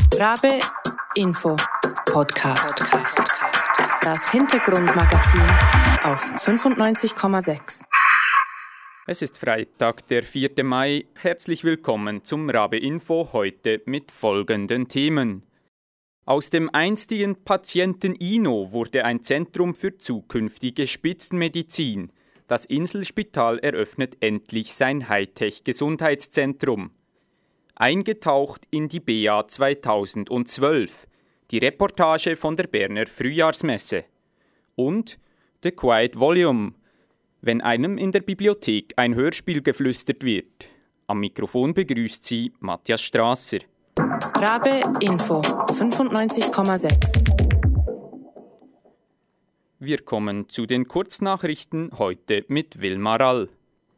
Rabe Info Podcast. Das Hintergrundmagazin auf 95,6. Es ist Freitag, der 4. Mai. Herzlich willkommen zum Rabe Info, heute mit folgenden Themen. Aus dem einstigen Patienten-Ino wurde ein Zentrum für zukünftige Spitzenmedizin. Das Inselspital eröffnet endlich sein Hightech-Gesundheitszentrum. Eingetaucht in die BA 2012. Die Reportage von der Berner Frühjahrsmesse. Und The Quiet Volume. Wenn einem in der Bibliothek ein Hörspiel geflüstert wird. Am Mikrofon begrüßt sie Matthias Strasser. Rabe Info 95,6. Wir kommen zu den Kurznachrichten heute mit Wilma Rall.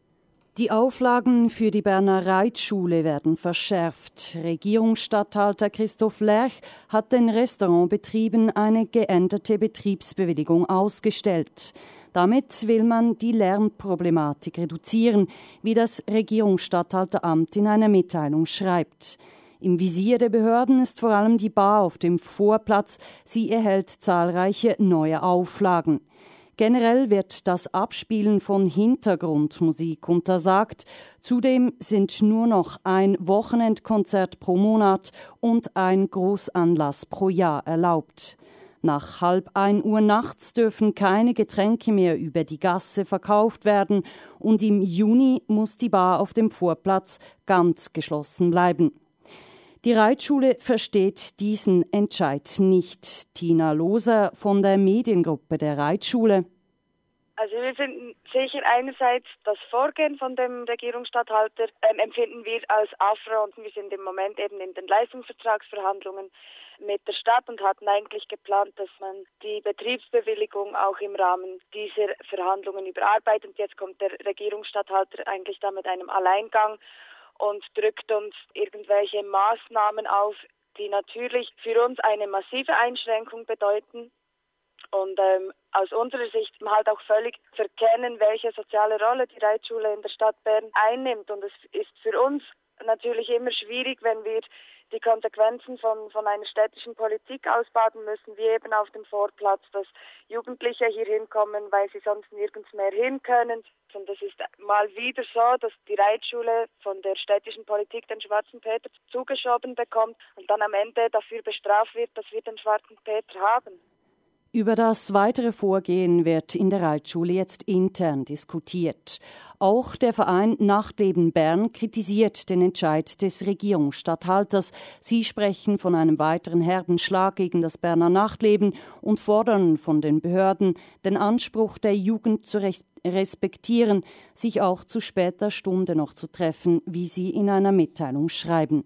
Die Auflagen für die Berner Reitschule werden verschärft. Regierungsstatthalter Christoph Lerch hat den Restaurantbetrieben eine geänderte Betriebsbewilligung ausgestellt. Damit will man die Lärmproblematik reduzieren, wie das Regierungsstatthalteramt in einer Mitteilung schreibt. Im Visier der Behörden ist vor allem die Bar auf dem Vorplatz. Sie erhält zahlreiche neue Auflagen. Generell wird das Abspielen von Hintergrundmusik untersagt. Zudem sind nur noch ein Wochenendkonzert pro Monat und ein Großanlass pro Jahr erlaubt. Nach 12:30 Uhr nachts dürfen keine Getränke mehr über die Gasse verkauft werden und im Juni muss die Bar auf dem Vorplatz ganz geschlossen bleiben. Die Reitschule versteht diesen Entscheid nicht. Tina Loser von der Mediengruppe der Reitschule. Also wir finden sicher einerseits das Vorgehen von dem Regierungsstatthalter empfinden wir als Affront. Wir sind im Moment eben in den Leistungsvertragsverhandlungen mit der Stadt und hatten eigentlich geplant, dass man die Betriebsbewilligung auch im Rahmen dieser Verhandlungen überarbeitet. Jetzt kommt der Regierungsstatthalter eigentlich da mit einem Alleingang und drückt uns irgendwelche Maßnahmen auf, die natürlich für uns eine massive Einschränkung bedeuten und aus unserer Sicht halt auch völlig verkennen, welche soziale Rolle die Reitschule in der Stadt Bern einnimmt. Und es ist für uns natürlich immer schwierig, wenn wir die Konsequenzen von einer städtischen Politik ausbaden müssen, wie eben auf dem Vorplatz, dass Jugendliche hier hinkommen, weil sie sonst nirgends mehr hin können. Und es ist mal wieder so, dass die Reitschule von der städtischen Politik den Schwarzen Peter zugeschoben bekommt und dann am Ende dafür bestraft wird, dass wir den Schwarzen Peter haben. Über das weitere Vorgehen wird in der Reitschule jetzt intern diskutiert. Auch der Verein Nachtleben Bern kritisiert den Entscheid des Regierungsstatthalters. Sie sprechen von einem weiteren herben Schlag gegen das Berner Nachtleben und fordern von den Behörden, den Anspruch der Jugend zu respektieren, sich auch zu später Stunde noch zu treffen, wie sie in einer Mitteilung schreiben.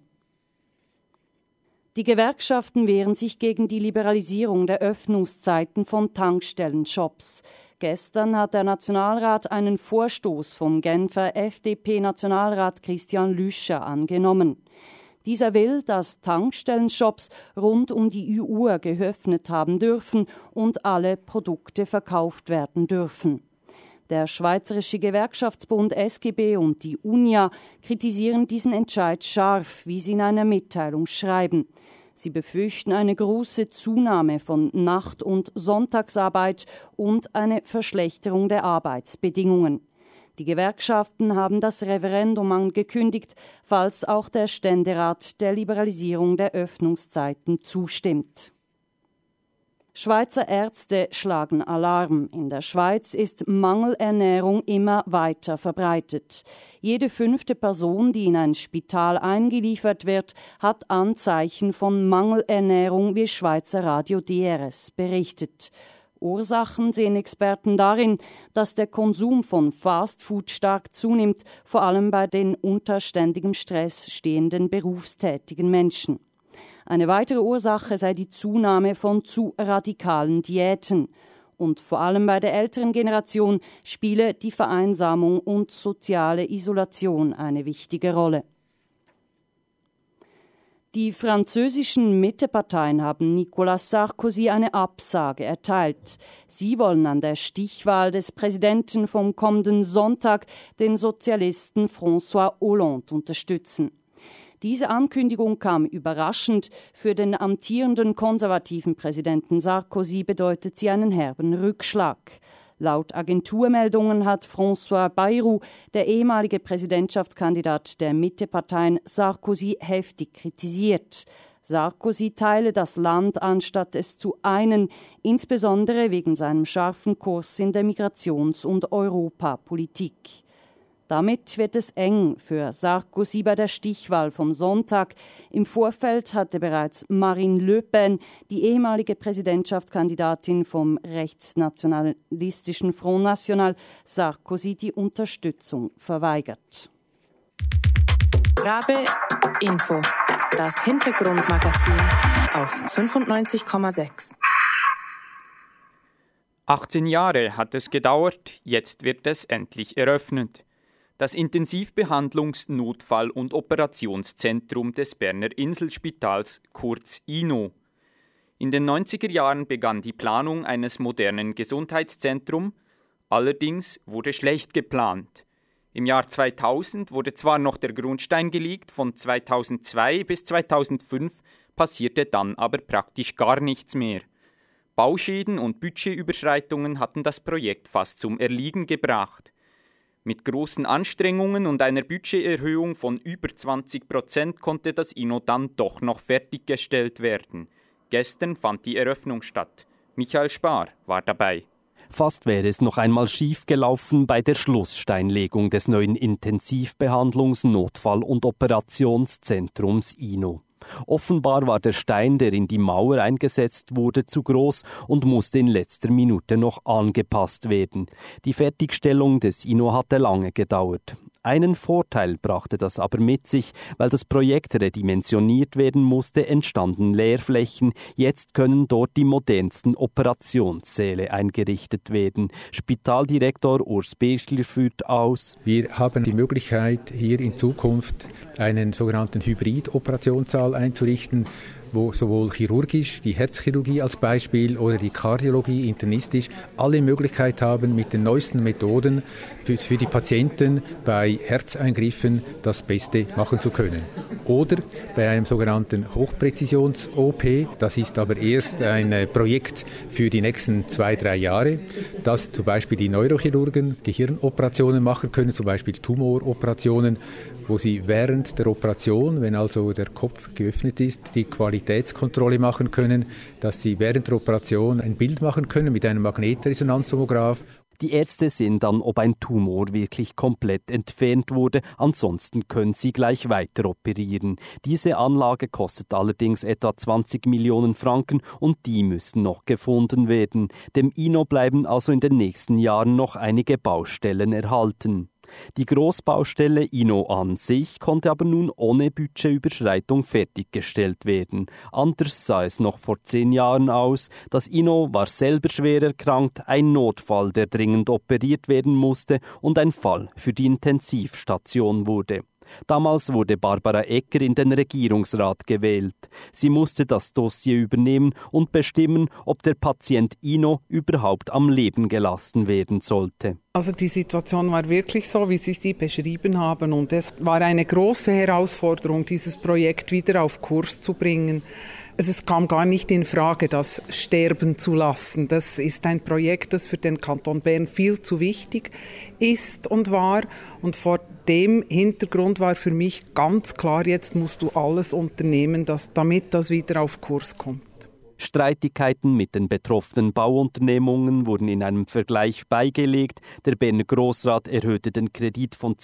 Die Gewerkschaften wehren sich gegen die Liberalisierung der Öffnungszeiten von Tankstellenshops. Gestern hat der Nationalrat einen Vorstoß vom Genfer FDP-Nationalrat Christian Lüscher angenommen. Dieser will, dass Tankstellenshops rund um die Uhr geöffnet haben dürfen und alle Produkte verkauft werden dürfen. Der Schweizerische Gewerkschaftsbund SGB und die UNIA kritisieren diesen Entscheid scharf, wie sie in einer Mitteilung schreiben. Sie befürchten eine große Zunahme von Nacht- und Sonntagsarbeit und eine Verschlechterung der Arbeitsbedingungen. Die Gewerkschaften haben das Referendum angekündigt, falls auch der Ständerat der Liberalisierung der Öffnungszeiten zustimmt. Schweizer Ärzte schlagen Alarm. In der Schweiz ist Mangelernährung immer weiter verbreitet. Jede 5. Person, die in ein Spital eingeliefert wird, hat Anzeichen von Mangelernährung, wie Schweizer Radio DRS berichtet. Ursachen sehen Experten darin, dass der Konsum von Fastfood stark zunimmt, vor allem bei den unter ständigem Stress stehenden berufstätigen Menschen. Eine weitere Ursache sei die Zunahme von zu radikalen Diäten. Und vor allem bei der älteren Generation spiele die Vereinsamung und soziale Isolation eine wichtige Rolle. Die französischen Mitteparteien haben Nicolas Sarkozy eine Absage erteilt. Sie wollen an der Stichwahl des Präsidenten vom kommenden Sonntag den Sozialisten François Hollande unterstützen. Diese Ankündigung kam überraschend. Für den amtierenden konservativen Präsidenten Sarkozy bedeutet sie einen herben Rückschlag. Laut Agenturmeldungen hat François Bayrou, der ehemalige Präsidentschaftskandidat der Mitteparteien, Sarkozy heftig kritisiert. Sarkozy teile das Land, anstatt es zu einen, insbesondere wegen seinem scharfen Kurs in der Migrations- und Europapolitik. Damit wird es eng für Sarkozy bei der Stichwahl vom Sonntag. Im Vorfeld hatte bereits Marine Le Pen, die ehemalige Präsidentschaftskandidatin vom rechtsnationalistischen Front National, Sarkozy die Unterstützung verweigert. Rabe Info, das Hintergrundmagazin auf 95,6. 18 Jahre hat es gedauert, jetzt wird es endlich eröffnet. Das Intensivbehandlungs-, Notfall- und Operationszentrum des Berner Inselspitals, kurz INO. In den 90er Jahren begann die Planung eines modernen Gesundheitszentrums, allerdings wurde schlecht geplant. Im Jahr 2000 wurde zwar noch der Grundstein gelegt, von 2002 bis 2005 passierte dann aber praktisch gar nichts mehr. Bauschäden und Budgetüberschreitungen hatten das Projekt fast zum Erliegen gebracht. Mit großen Anstrengungen und einer Budgeterhöhung von über 20% konnte das INO dann doch noch fertiggestellt werden. Gestern fand die Eröffnung statt. Michael Spar war dabei. Fast wäre es noch einmal schief gelaufen bei der Schlusssteinlegung des neuen Intensivbehandlungs-, Notfall- und Operationszentrums INO. Offenbar war der Stein, der in die Mauer eingesetzt wurde, zu groß und musste in letzter Minute noch angepasst werden. Die Fertigstellung des INO hatte lange gedauert. Einen Vorteil brachte das aber mit sich, weil das Projekt redimensioniert werden musste, entstanden Leerflächen. Jetzt können dort die modernsten Operationssäle eingerichtet werden. Spitaldirektor Urs Birchler führt aus: Wir haben die Möglichkeit, hier in Zukunft einen sogenannten Hybrid-Operationssaal einzurichten, wo sowohl chirurgisch, die Herzchirurgie als Beispiel oder die Kardiologie, internistisch, alle Möglichkeit haben, mit den neuesten Methoden für die Patienten bei Herzeingriffen das Beste machen zu können. Oder bei einem sogenannten Hochpräzisions-OP, das ist aber erst ein Projekt für die nächsten 2-3 Jahre, dass zum Beispiel die Neurochirurgen Gehirnoperationen machen können, zum Beispiel Tumoroperationen, wo sie während der Operation, wenn also der Kopf geöffnet ist, die Qualitätskontrolle machen können, dass sie während der Operation ein Bild machen können mit einem Magnetresonanztomograph. Die Ärzte sehen dann, ob ein Tumor wirklich komplett entfernt wurde, ansonsten können sie gleich weiter operieren. Diese Anlage kostet allerdings etwa 20 Millionen Franken und die müssen noch gefunden werden. Dem INO bleiben also in den nächsten Jahren noch einige Baustellen erhalten. Die Großbaustelle INO an sich konnte aber nun ohne Budgetüberschreitung fertiggestellt werden. Anders sah es noch vor 10 Jahren aus. Das INO war selber schwer erkrankt, ein Notfall, der dringend operiert werden musste und ein Fall für die Intensivstation wurde. Damals wurde Barbara Egger in den Regierungsrat gewählt. Sie musste das Dossier übernehmen und bestimmen, ob der Patient INO überhaupt am Leben gelassen werden sollte. Also die Situation war wirklich so, wie Sie sie beschrieben haben, und es war eine große Herausforderung, dieses Projekt wieder auf Kurs zu bringen. Es kam gar nicht in Frage, das sterben zu lassen. Das ist ein Projekt, das für den Kanton Bern viel zu wichtig ist und war. Und vor dem Hintergrund war für mich ganz klar, jetzt musst du alles unternehmen, damit das wieder auf Kurs kommt. Streitigkeiten mit den betroffenen Bauunternehmungen wurden in einem Vergleich beigelegt. Der Berner Grossrat erhöhte den Kredit von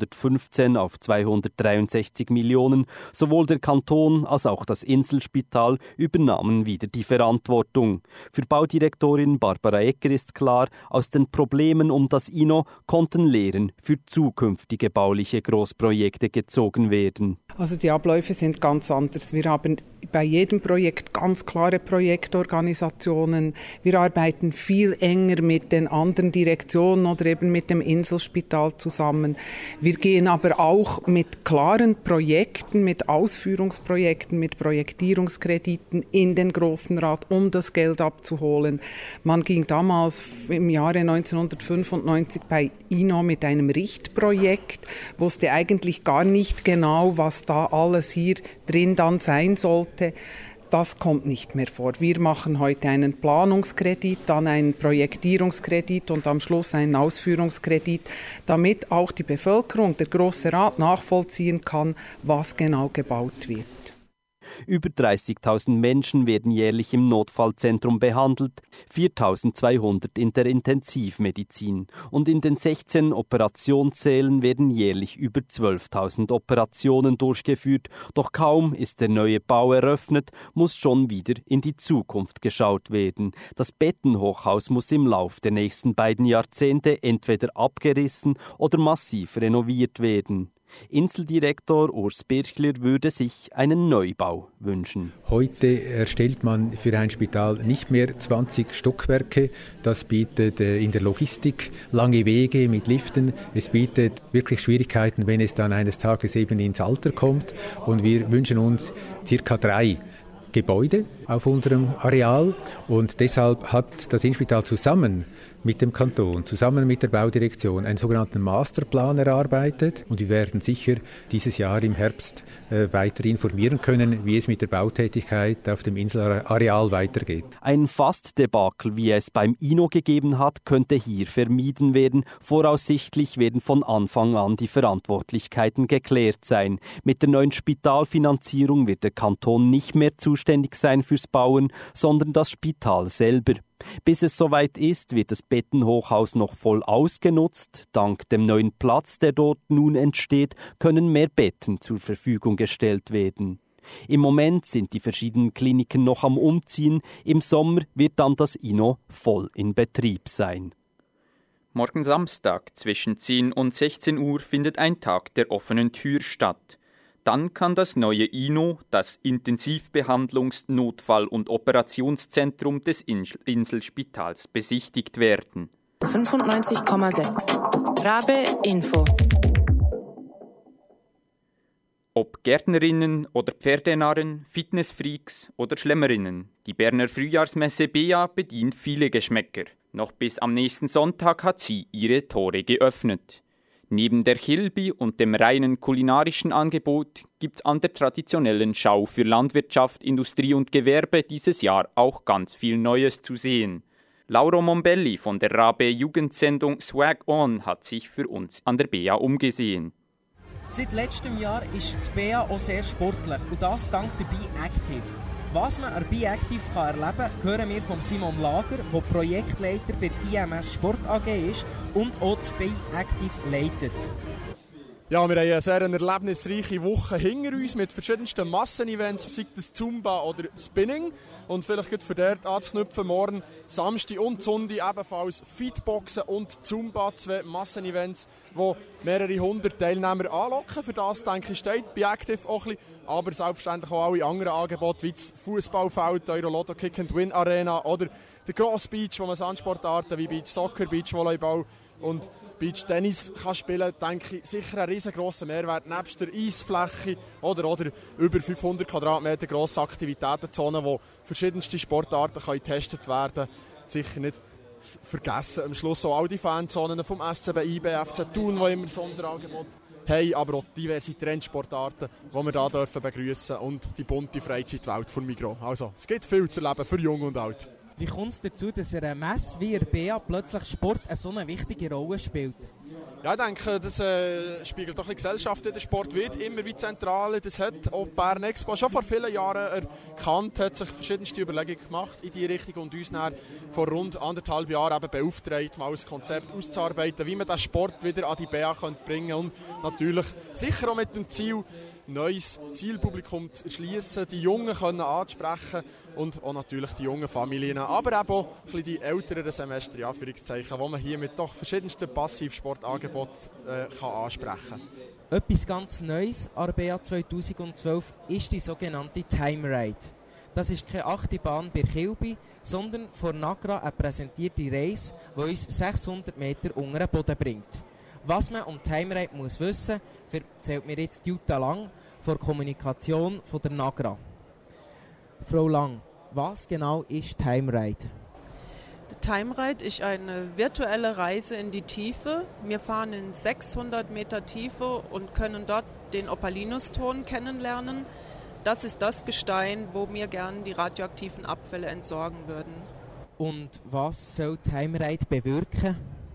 215 auf 263 Millionen. Sowohl der Kanton als auch das Inselspital übernahmen wieder die Verantwortung. Für Baudirektorin Barbara Egger ist klar, aus den Problemen um das INO konnten Lehren für zukünftige bauliche Großprojekte gezogen werden. Also die Abläufe sind ganz anders. Wir haben bei jedem Projekt ganz klare Projektorganisationen. Wir arbeiten viel enger mit den anderen Direktionen oder eben mit dem Inselspital zusammen. Wir gehen aber auch mit klaren Projekten, mit Ausführungsprojekten, mit Projektierungskrediten in den Grossen Rat, um das Geld abzuholen. Man ging damals im Jahre 1995 bei INO mit einem Richtprojekt, wusste eigentlich gar nicht genau, was da alles hier drin dann sein sollte. Das kommt nicht mehr vor. Wir machen heute einen Planungskredit, dann einen Projektierungskredit und am Schluss einen Ausführungskredit, damit auch die Bevölkerung, der Grosse Rat nachvollziehen kann, was genau gebaut wird. Über 30.000 Menschen werden jährlich im Notfallzentrum behandelt, 4.200 in der Intensivmedizin. Und in den 16 Operationssälen werden jährlich über 12.000 Operationen durchgeführt. Doch kaum ist der neue Bau eröffnet, muss schon wieder in die Zukunft geschaut werden. Das Bettenhochhaus muss im Lauf der nächsten beiden Jahrzehnte entweder abgerissen oder massiv renoviert werden. Inseldirektor Urs Birchler würde sich einen Neubau wünschen. Heute erstellt man für ein Spital nicht mehr 20 Stockwerke. Das bietet in der Logistik lange Wege mit Liften. Es bietet wirklich Schwierigkeiten, wenn es dann eines Tages eben ins Alter kommt. Und wir wünschen uns ca. 3 Gebäude auf unserem Areal. Und deshalb hat das Inselspital zusammen mit dem Kanton, zusammen mit der Baudirektion einen sogenannten Masterplan erarbeitet. Und wir werden sicher dieses Jahr im Herbst weiter informieren können, wie es mit der Bautätigkeit auf dem Inselareal weitergeht. Ein Fast-Debakel, wie es beim INO gegeben hat, könnte hier vermieden werden. Voraussichtlich werden von Anfang an die Verantwortlichkeiten geklärt sein. Mit der neuen Spitalfinanzierung wird der Kanton nicht mehr zuständig sein fürs Bauen, sondern das Spital selber. Bis es soweit ist, wird das Bettenhochhaus noch voll ausgenutzt. Dank dem neuen Platz, der dort nun entsteht, können mehr Betten zur Verfügung gestellt werden. Im Moment sind die verschiedenen Kliniken noch am Umziehen. Im Sommer wird dann das INO voll in Betrieb sein. Morgen Samstag zwischen 10 und 16 Uhr findet ein Tag der offenen Tür statt. Dann kann das neue INO, das Intensivbehandlungs-, Notfall- und Operationszentrum des Inselspitals, besichtigt werden. 95,6 Rabe Info. Ob Gärtnerinnen oder Pferdenarren, Fitnessfreaks oder Schlemmerinnen, die Berner Frühjahrsmesse BEA bedient viele Geschmäcker. Noch bis am nächsten Sonntag hat sie ihre Tore geöffnet. Neben der Kilby und dem reinen kulinarischen Angebot gibt's an der traditionellen Schau für Landwirtschaft, Industrie und Gewerbe dieses Jahr auch ganz viel Neues zu sehen. Lauro Mombelli von der Rabe Jugendsendung Swag On hat sich für uns an der BEA umgesehen. Seit letztem Jahr ist die BEA auch sehr sportlich und das dank der BeActive. Was man an BeActive erleben kann, hören wir von Simon Lager, der Projektleiter bei IMS Sport AG ist und auch die BeActive leitet. Ja, wir haben eine sehr erlebnisreiche Woche hinter uns mit verschiedensten Massenevents, sei das Zumba oder Spinning. Und vielleicht geht für dort anzuknüpfen, morgen Samstag und Sonntag ebenfalls Fitboxen und Zumba, 2 Massenevents, die mehrere 100 Teilnehmer anlocken. Für das, denke ich, steht BeActive auch ein bisschen, aber selbstverständlich auch alle anderen Angebote, wie das Fußballfeld, Euro-Lotto Kick and Win Arena oder der Cross Beach, wo man Sandsportarten wie Beach Soccer, Beach Volleyball und Beach Tennis kann spielen, denke ich, sicher ein riesengroßer Mehrwert, nebst der Eisfläche oder über 500 Quadratmeter grosse Aktivitätenzonen, wo verschiedenste Sportarten getestet werden können. Sicher nicht zu vergessen. Am Schluss auch all die Fanzonen vom SCB, IB, FC Thun, die immer Sonderangebot haben, aber auch diverse Trendsportarten, die wir hier begrüßen dürfen und die bunte Freizeitwelt von Migros. Also, es gibt viel zu erleben für Jung und Alt. Wie kommt es dazu, dass eine Messe wie der BEA plötzlich Sport eine so eine wichtige Rolle spielt? Ja, ich denke, das spiegelt doch die Gesellschaft in der Sport wird immer wie zentral. Das hat auch Bern Expo schon vor vielen Jahren erkannt, hat sich verschiedenste Überlegungen gemacht in diese Richtung und uns dann vor rund 1,5 Jahren eben beauftragt, mal ein Konzept auszuarbeiten, wie man den Sport wieder an die BEA bringen könnte und natürlich sicher auch mit dem Ziel, neues Zielpublikum zu erschließen, die Jungen können ansprechen und auch natürlich die jungen Familien, aber eben auch ein bisschen die älteren Semester, in Anführungszeichen, wo man hier mit doch verschiedensten Passivsportangeboten ansprechen kann. Etwas ganz Neues an der BEA 2012 ist die sogenannte Time Ride. Das ist keine Achterbahn bei Kilby, sondern von Nagra eine präsentierte Reise, die uns 600 Meter unter den Boden bringt. Was man um Timeride muss wissen, erzählt mir jetzt Jutta Lang von der Kommunikation von der Nagra. Frau Lang, was genau ist Timeride? Timeride ist eine virtuelle Reise in die Tiefe. Wir fahren in 600 Meter Tiefe und können dort den Opalinuston kennenlernen. Das ist das Gestein, wo wir gerne die radioaktiven Abfälle entsorgen würden. Und was soll Timeride bewirken?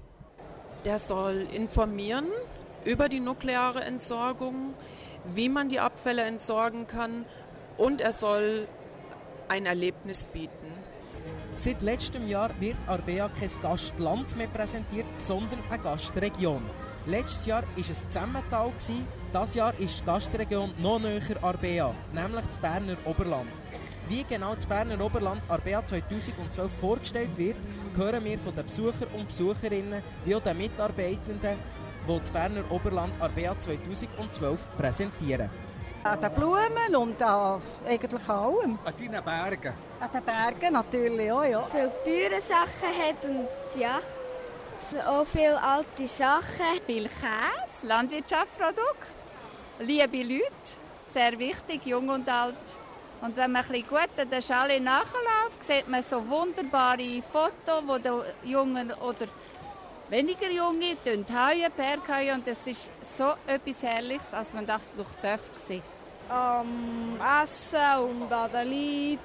Der soll informieren über die nukleare Entsorgung, wie man die Abfälle entsorgen kann, und er soll ein Erlebnis bieten. Seit letztem Jahr wird Arbea kein Gastland mehr präsentiert, sondern eine Gastregion. Letztes Jahr war es Zemmental, dieses Jahr ist die Gastregion noch näher Arbea, nämlich das Berner Oberland. Wie genau das Berner Oberland Arbea 2012 vorgestellt wird, hören wir von den Besuchern und Besucherinnen wie auch den Mitarbeitenden, die das Berner Oberland Arbea 2012 präsentieren. An den Blumen und an eigentlich allem. An deinen Bergen? An den Bergen natürlich auch, ja. Viele Bauernsachen hat und ja, auch viele alte Sachen. Viel Käse, Landwirtschaftsprodukte, liebe Leute, sehr wichtig, jung und alt. Und wenn man ein bisschen gut an der Schale nachläuft, sieht man so wunderbare Fotos, wo die Jungen oder weniger Junge heuen, Bergheuen, und das ist so etwas Herrliches, als man das noch sehen darf. Essen und an den Lied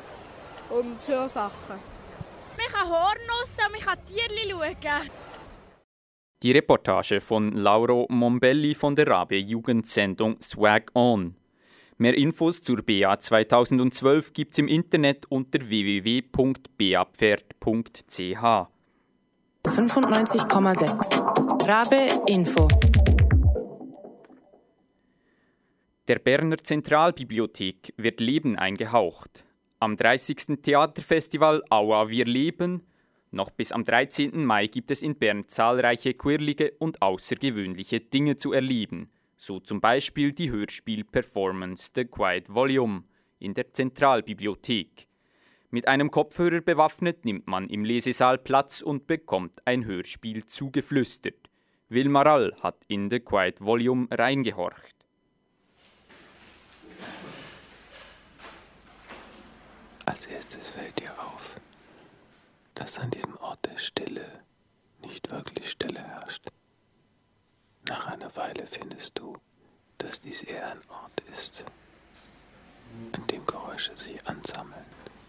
und so Sachen. Man kann Hornuss und man kann Tierchen schauen. Die Reportage von Lauro Mombelli von der Rabe-Jugendsendung Swag On. Mehr Infos zur BA 2012 gibt's im Internet unter www.beapferd.ch. 95,6 Rabe Info. Der Berner Zentralbibliothek wird Leben eingehaucht. Am 30. Theaterfestival Aua wir leben. Noch bis am 13. Mai gibt es in Bern zahlreiche quirlige und außergewöhnliche Dinge zu erleben. So zum Beispiel die Hörspiel-Performance The Quiet Volume in der Zentralbibliothek. Mit einem Kopfhörer bewaffnet nimmt man im Lesesaal Platz und bekommt ein Hörspiel zugeflüstert. Wilma Rall hat in The Quiet Volume reingehorcht. Als erstes fällt dir auf, dass an diesem Ort der Stille nicht wirklich Stille herrscht. Nach einer Weile findest du, dass dies eher ein Ort ist, an dem Geräusche sich ansammeln.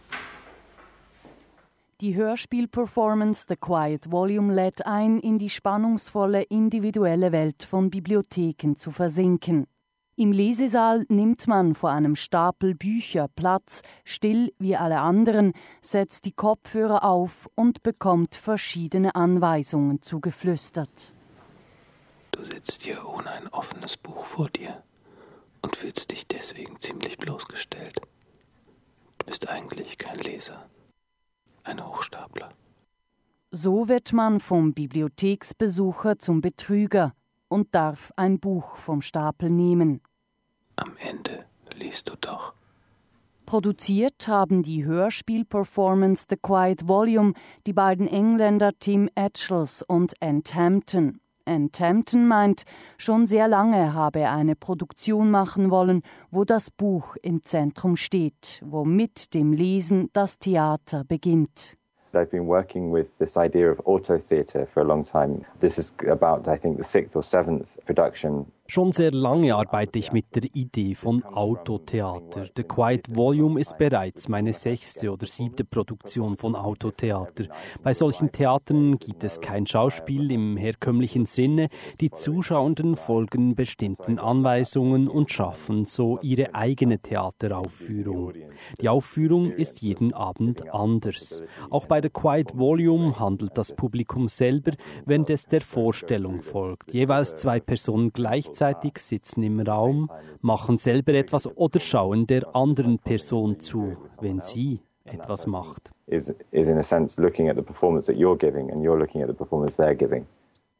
Die Hörspiel-Performance The Quiet Volume lädt ein, in die spannungsvolle individuelle Welt von Bibliotheken zu versinken. Im Lesesaal nimmt man vor einem Stapel Bücher Platz, still wie alle anderen, setzt die Kopfhörer auf und bekommt verschiedene Anweisungen zugeflüstert. Du sitzt hier ohne ein offenes Buch vor dir und fühlst dich deswegen ziemlich bloßgestellt. Du bist eigentlich kein Leser, ein Hochstapler. So wird man vom Bibliotheksbesucher zum Betrüger und darf ein Buch vom Stapel nehmen. Am Ende liest du doch. Produziert haben die Hörspiel-Performance The Quiet Volume die beiden Engländer Tim Etchells und Ant Hampton. Ant Hampton meint, schon sehr lange habe er eine Produktion machen wollen, wo das Buch im Zentrum steht, wo mit dem Lesen das Theater beginnt. I've been working with this idea of auto theatre for a long time. This is about, I think, the 6th or 7th production. Schon sehr lange arbeite ich mit der Idee von Autotheater. The Quiet Volume ist bereits meine 6. oder 7. Produktion von Autotheater. Bei solchen Theatern gibt es kein Schauspiel im herkömmlichen Sinne. Die Zuschauenden folgen bestimmten Anweisungen und schaffen so ihre eigene Theateraufführung. Die Aufführung ist jeden Abend anders. Auch bei The Quiet Volume handelt das Publikum selber, während es der Vorstellung folgt. Jeweils 2 Personen gleichzeitig sitzen im Raum, machen selber etwas oder schauen der anderen Person zu, wenn sie etwas macht. Is in a sense looking at the performance that you're giving and you're looking at the performance they're giving.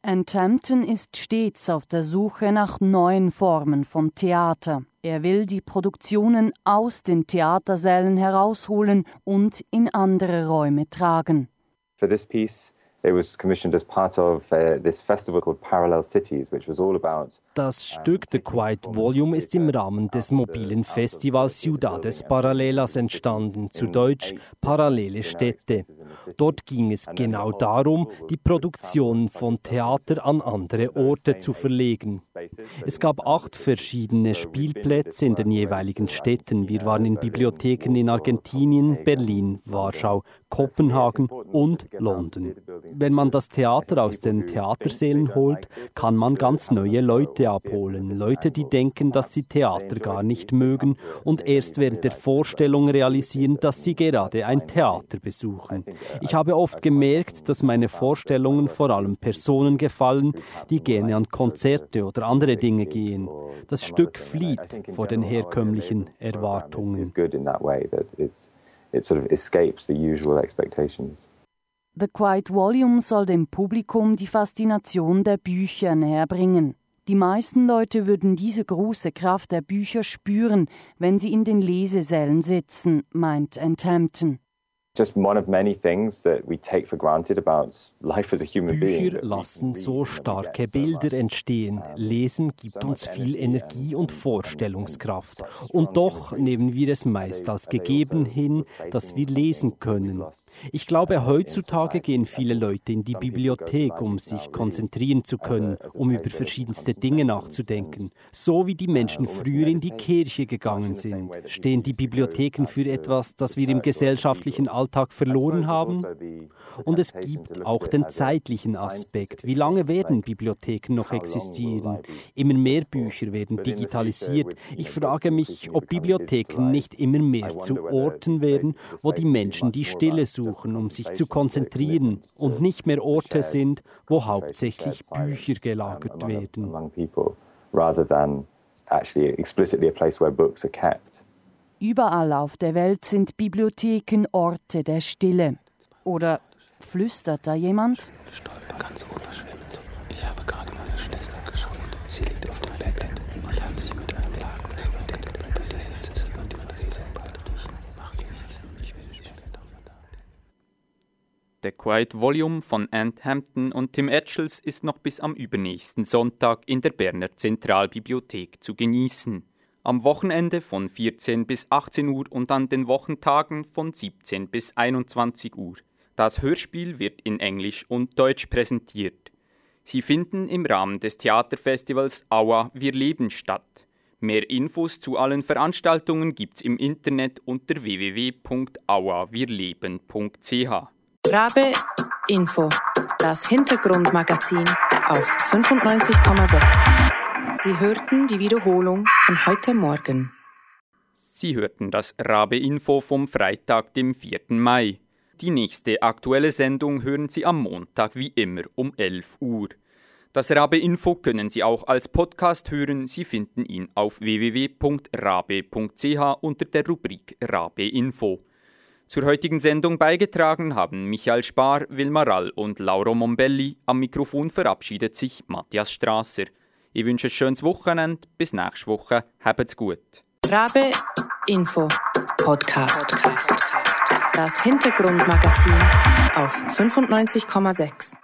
Enthampton ist stets auf der Suche nach neuen Formen von Theater. Er will die Produktionen aus den Theatersälen herausholen und in andere Räume tragen. For this piece, it was commissioned as part of this festival called Parallel Cities, which was all about. Das Stück The Quiet Volume ist im Rahmen des mobilen Festivals Ciudades Paralelas entstanden, zu Deutsch Parallele Städte. Dort ging es genau darum, die Produktion von Theater an andere Orte zu verlegen. Es gab 8 verschiedene Spielplätze in den jeweiligen Städten. Wir waren in Bibliotheken in Argentinien, Berlin, Warschau, Kopenhagen und London. Wenn man das Theater aus den Theatersälen holt, kann man ganz neue Leute abholen. Leute, die denken, dass sie Theater gar nicht mögen und erst während der Vorstellung realisieren, dass sie gerade ein Theater besuchen. Ich habe oft gemerkt, dass meine Vorstellungen vor allem Personen gefallen, die gerne an Konzerte oder andere Dinge gehen. Das Stück flieht vor den herkömmlichen Erwartungen. It sort of escapes the usual expectations. The Quiet Volume soll dem Publikum die Faszination der Bücher näherbringen. Die meisten Leute würden diese große Kraft der Bücher spüren, wenn sie in den Lesesälen sitzen, meint Enthampton. Just one of many things that we take for granted about life as a human being. Bücher lassen so starke Bilder entstehen. Lesen gibt uns viel Energie und Vorstellungskraft. Und doch nehmen wir es meist als gegeben hin, dass wir lesen können. Ich glaube, heutzutage gehen viele Leute in die Bibliothek, um sich konzentrieren zu können, um über verschiedenste Dinge nachzudenken. So wie die Menschen früher in die Kirche gegangen sind. Stehen die Bibliotheken für etwas, das wir im gesellschaftlichen Alltag verloren haben? Und es gibt auch den zeitlichen Aspekt. Wie lange werden Bibliotheken noch existieren? Immer mehr Bücher werden digitalisiert. Ich frage mich, ob Bibliotheken nicht immer mehr zu Orten werden, wo die Menschen die Stille suchen, um sich zu konzentrieren und nicht mehr Orte sind, wo hauptsächlich Bücher gelagert werden. Rather than actually explicitly a place where books are kept. Überall auf der Welt sind Bibliotheken Orte der Stille. Oder flüstert da jemand? Ganz unverschämt. Ich habe gerade meine Schwester geschaut. Sie liegt auf dem Bett und hat sich mit einem Laken zugedeckt. Bei der sitzt man die Fantasie bald durch. Mach nichts. Ich will sie später verdauen. The Quiet Volume von Enthampton und Tim Etchells ist noch bis am übernächsten Sonntag in der Berner Zentralbibliothek zu genießen. Am Wochenende von 14 bis 18 Uhr und an den Wochentagen von 17 bis 21 Uhr. Das Hörspiel wird in Englisch und Deutsch präsentiert. Sie finden im Rahmen des Theaterfestivals Aua, wir leben statt. Mehr Infos zu allen Veranstaltungen gibt's im Internet unter www.auawirleben.ch. Rabe Info, das Hintergrundmagazin auf 95,6. Sie hörten die Wiederholung von heute Morgen. Sie hörten das Rabe Info vom Freitag, dem 4. Mai. Die nächste aktuelle Sendung hören Sie am Montag wie immer um 11 Uhr. Das Rabe Info können Sie auch als Podcast hören. Sie finden ihn auf www.rabe.ch unter der Rubrik Rabe Info. Zur heutigen Sendung beigetragen haben Michael Spar, Wilma Rall und Lauro Mombelli. Am Mikrofon verabschiedet sich Matthias Strasser. Ich wünsche ein schönes Wochenende. Bis nächste Woche. Habt's gut. Rabe Info Podcast. Das Hintergrundmagazin auf 95,6.